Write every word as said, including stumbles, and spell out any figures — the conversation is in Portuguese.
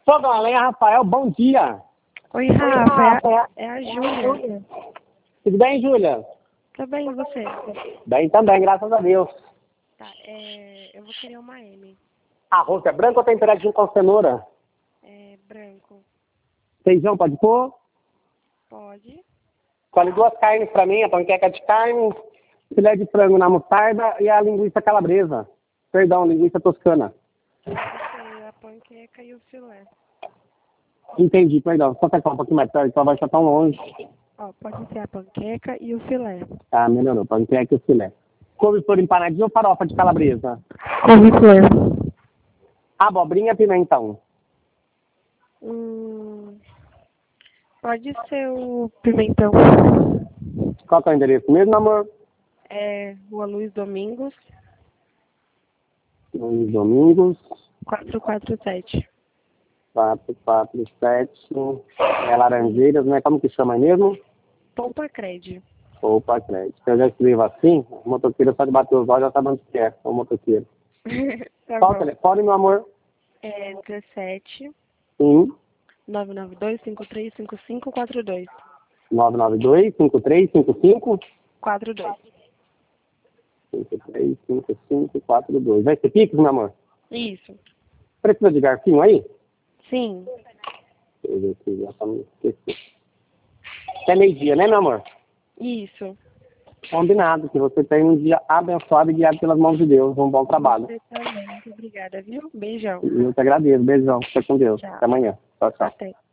Fogão a lenha, Rafael, bom dia. Oi, Rafa, é, é a Júlia. Tudo bem, Júlia? Tá bem, e você? Bem também, graças a Deus. Tá, é, eu vou querer uma M. Arroz é branco ou temperadinho com cenoura? É branco. Feijão pode pôr? Pode. Escolhe duas carnes pra mim, a panqueca de carne, filé de frango na mostarda e a linguiça calabresa. Perdão, linguiça toscana. Pode ser a panqueca e o filé. Entendi, perdão. Só tacar um pouquinho mais perto, só vai estar tão longe. Ó, pode ser a panqueca e o filé. Ah, melhorou. Panqueca e o filé. Couve-flor empanadinha ou farofa de calabresa? Couve-flor. Abobrinha, pimentão. Hum, pode ser o pimentão. Qual que é o endereço mesmo, amor? É Rua Luiz Domingos, Luiz Domingos, quatrocentos e quarenta e sete. quatro quatro sete. É Laranjeiras, né? Como que chama aí mesmo? Pompa Cred. Opa, crédito. Se eu já escrevo assim, o motoqueiro só de bater os olhos já sabe onde que é, o motoqueiro. Tá Qual o bom. telefone, meu amor? É dezessete, Sim. nove nove dois, cinco três cinco cinco quatro dois. nove nove dois, cinco três cinco cinco. quatro dois. cinco três cinco cinco quatro dois. Vai ser Pix, meu amor? Isso. Precisa de garfinho aí? Sim. Deixa eu ver aqui, já tá me esquecendo. Até meio-dia, né, meu amor? Isso. Combinado, que você tenha um dia abençoado e guiado pelas mãos de Deus. Um bom trabalho. Você também. Muito obrigada, viu? Beijão. Eu te agradeço. Beijão. Fica com Deus. Tchau. Até amanhã. Tchau, tchau. Até.